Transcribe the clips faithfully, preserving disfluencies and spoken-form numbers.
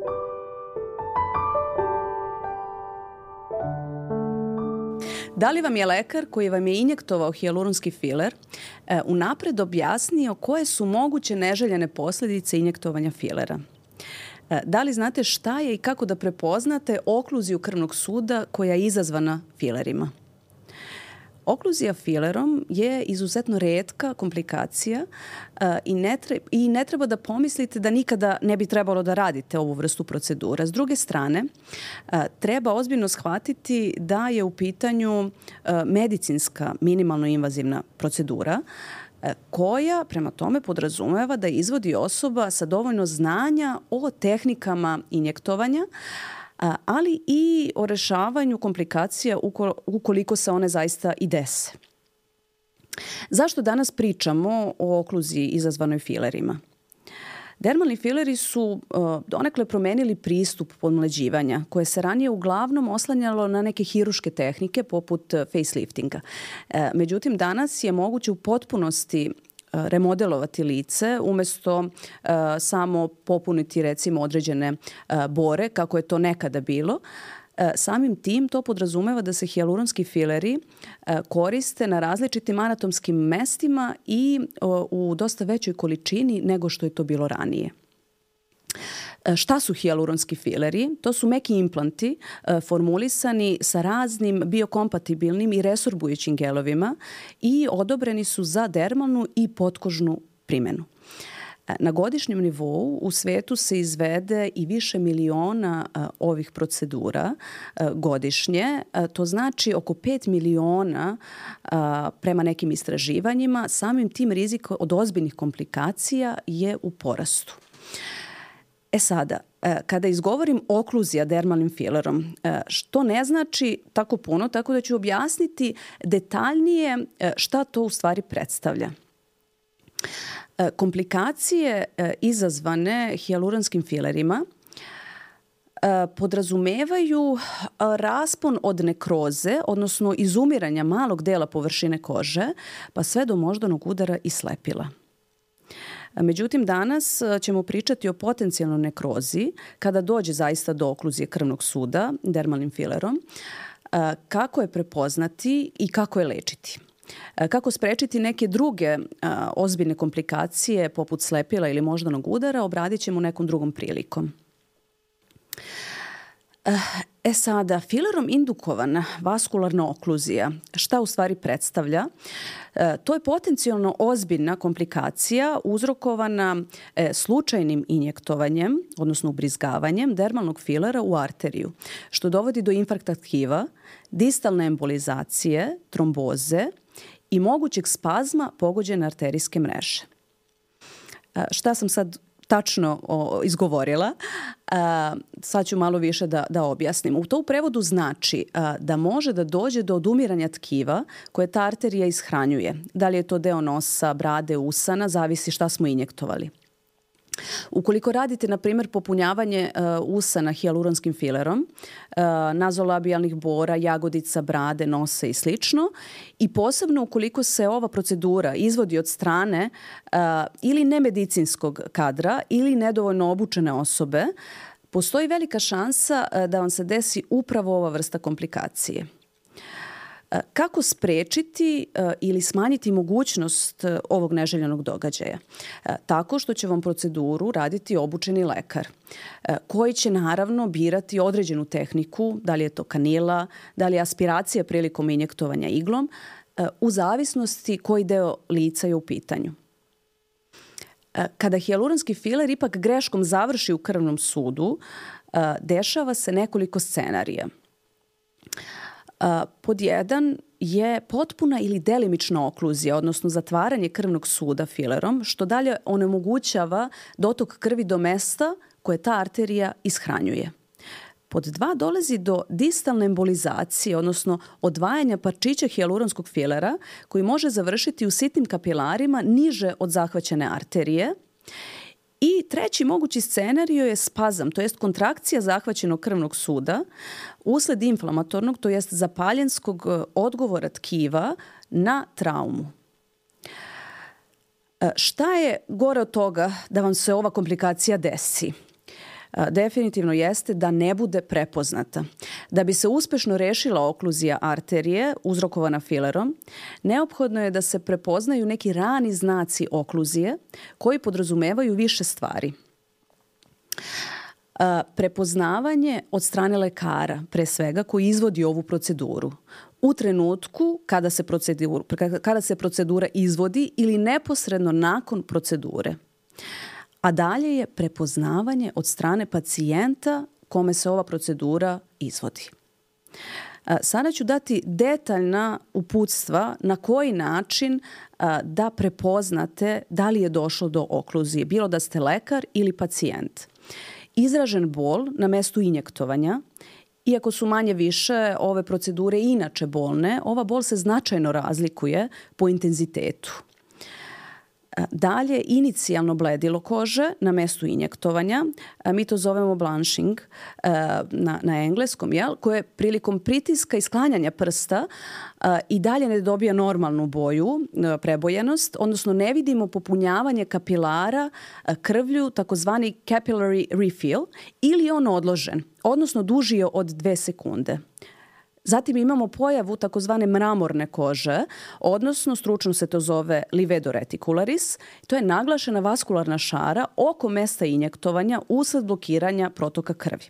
Da li vam je lekar koji vam je injektovao hijaluronski filer e, unapred objasnio koje su moguće neželjene posljedice injektovanja filera? E, da li znate šta je i kako da prepoznate okluziju krvnog suda koja je izazvana filerima? Okluzija filerom je izuzetno retka komplikacija uh, i, ne treba, i ne treba da pomislite da nikada ne bi trebalo da radite ovu vrstu procedura. S druge strane, uh, treba ozbiljno shvatiti da je u pitanju uh, medicinska minimalno invazivna procedura uh, koja prema tome podrazumeva da izvodi osoba sa dovoljno znanja o tehnikama injektovanja, ali i o rešavanju komplikacija ukoliko se one zaista i dese. Zašto danas pričamo o okluziji izazvanoj filerima? Dermalni fileri su donekle promenili pristup podmlađivanja, koje se ranije uglavnom oslanjalo na neke hiruške tehnike poput faceliftinga. Međutim, danas je moguće u potpunosti remodelovati lice umesto uh, samo popuniti recimo određene uh, bore kako je to nekada bilo. Uh, samim tim to podrazumeva da se hijaluronski fileri uh, koriste na različitim anatomskim mestima i uh, u dosta većoj količini nego što je to bilo ranije. Šta su hijaluronski fileri? To su meki implanti formulisani sa raznim biokompatibilnim i resorbujućim gelovima i odobreni su za dermalnu i potkožnu primenu. Na godišnjem nivou u svetu se izvede i više miliona ovih procedura godišnje. To znači oko pet miliona prema nekim istraživanjima. Samim tim rizik od ozbiljnih komplikacija je u porastu. E sada, kada izgovorim okluzija dermalnim filerom, što ne znači tako puno, tako da ću objasniti detaljnije šta to u stvari predstavlja. Komplikacije izazvane hijaluronskim filerima podrazumevaju raspon od nekroze, odnosno izumiranja malog dela površine kože, pa sve do moždanog udara i slepila. Međutim, danas ćemo pričati o potencijalnoj nekrozi kada dođe zaista do okluzije krvnog suda dermalnim filerom, kako je prepoznati i kako je lečiti. Kako sprečiti neke druge ozbiljne komplikacije poput slepila ili moždanog udara, obradit ćemo nekom drugom prilikom. E sada, filerom indukovana vaskularna okluzija, šta u stvari predstavlja? E, to je potencijalno ozbiljna komplikacija uzrokovana e, slučajnim injektovanjem, odnosno ubrizgavanjem dermalnog filera u arteriju, što dovodi do infarkta tkiva, distalne embolizacije, tromboze i mogućeg spazma pogođene arterijske mreže. E, šta sam sad tačno o, izgovorila, a, sad ću malo više da, da objasnim. U to u prevodu znači a, da može da dođe do odumiranja tkiva koje ta arterija ishranjuje. Da li je to deo nosa, brade, usana, zavisi šta smo injektovali. Ukoliko radite, na primjer, popunjavanje uh, usana hijaluronskim filerom, uh, nazolabijalnih bora, jagodica, brade, nosa i slično, i posebno ukoliko se ova procedura izvodi od strane uh, ili nemedicinskog kadra ili nedovoljno obučene osobe, postoji velika šansa uh, da vam se desi upravo ova vrsta komplikacije. Kako sprečiti ili smanjiti mogućnost ovog neželjenog događaja? Tako što će vam proceduru raditi obučeni lekar, koji će naravno birati određenu tehniku, da li je to kanila, da li je aspiracija prilikom injektovanja iglom, u zavisnosti koji deo lica je u pitanju. Kada hijaluronski filer ipak greškom završi u krvnom sudu, dešava se nekoliko scenarija. Pod jedan je potpuna ili delimična okluzija, odnosno zatvaranje krvnog suda filerom, što dalje onemogućava dotok krvi do mesta koje ta arterija ishranjuje. Pod dva dolazi do distalne embolizacije, odnosno odvajanja parčića hijaluronskog filera koji može završiti u sitnim kapilarima niže od zahvaćene arterije. I treći mogući scenario je spazam, to jest kontrakcija zahvaćenog krvnog suda usled inflamatornog, to jest zapaljenskog odgovora tkiva na traumu. Šta je gore od toga da vam se ova komplikacija desi? definitivno jeste da ne bude prepoznata. Da bi se uspešno rešila okluzija arterije uzrokovana filerom, neophodno je da se prepoznaju neki rani znaci okluzije koji podrazumevaju više stvari. Prepoznavanje od strane lekara, pre svega, koji izvodi ovu proceduru u trenutku kada se procedura, kada se procedura izvodi ili neposredno nakon procedure. A dalje je prepoznavanje od strane pacijenta kome se ova procedura izvodi. Sada ću dati detaljna uputstva na koji način da prepoznate da li je došlo do okluzije, bilo da ste lekar ili pacijent. Izražen bol na mestu injektovanja, iako su manje više ove procedure inače bolne, ova bol se značajno razlikuje po intenzitetu. Dalje, inicijalno bledilo kože na mestu injektovanja, mi to zovemo blanching na, na engleskom, jel, koje prilikom pritiska i sklanjanja prsta i dalje ne dobija normalnu boju, prebojenost, odnosno ne vidimo popunjavanje kapilara krvlju, takozvani capillary refill, ili on odložen, odnosno duži je od dve sekunde. Zatim imamo pojavu takozvane mramorne kože, odnosno stručno se to zove livedo reticularis. To je naglašena vaskularna šara oko mesta injektovanja usled blokiranja protoka krvi.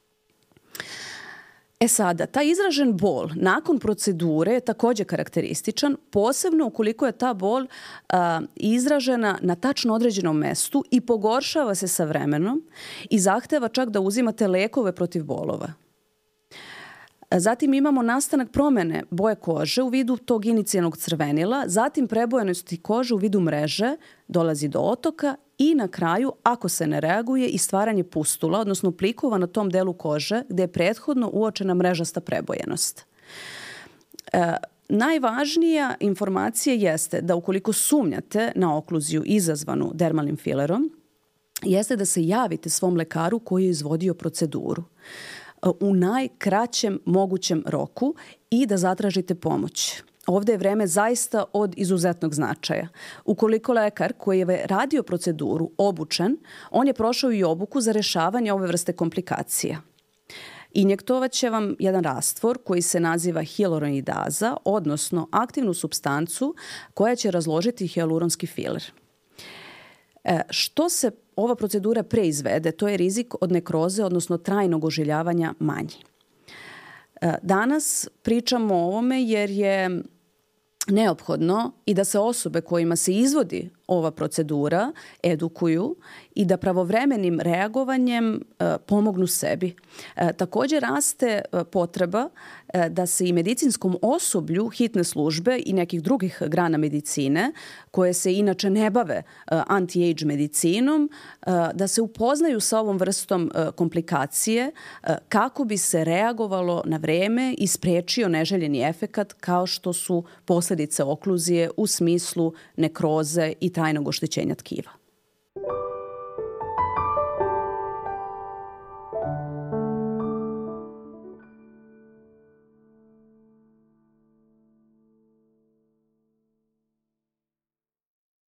E sada, taj izražen bol nakon procedure je također karakterističan, posebno ukoliko je ta bol a, izražena na tačno određenom mestu i pogoršava se sa vremenom i zahteva čak da uzimate lekove protiv bolova. Zatim imamo nastanak promene boje kože u vidu tog inicijalnog crvenila, zatim prebojenosti kože u vidu mreže, dolazi do otoka i na kraju, ako se ne reaguje, i stvaranje pustula, odnosno plikova na tom delu kože gde je prethodno uočena mrežasta prebojenost. E, najvažnija informacija jeste da ukoliko sumnjate na okluziju izazvanu dermalnim filerom, jeste da se javite svom lekaru koji je izvodio proceduru u najkraćem mogućem roku i da zatražite pomoć. Ovdje je vreme zaista od izuzetnog značaja. Ukoliko lekar koji je radio proceduru obučen, on je prošao i obuku za rešavanje ove vrste komplikacija. Injektovat će vam jedan rastvor koji se naziva hialuronidaza, odnosno aktivnu supstancu koja će razložiti hialuronski filer. E, što se ova procedura preizvede, to je rizik od nekroze, odnosno trajnog ožiljavanja manji. E, danas pričamo o ovome jer je neophodno i da se osobe kojima se izvodi ova procedura edukuju i da pravovremenim reagovanjem e, pomognu sebi. E, također raste e, potreba e, da se i medicinskom osoblju hitne službe i nekih drugih grana medicine koje se inače ne bave e, anti-age medicinom, e, da se upoznaju sa ovom vrstom e, komplikacije e, kako bi se reagovalo na vreme i sprečio neželjeni efekat kao što su posljedice okluzije u smislu nekroze i trajnog oštećenja tkiva.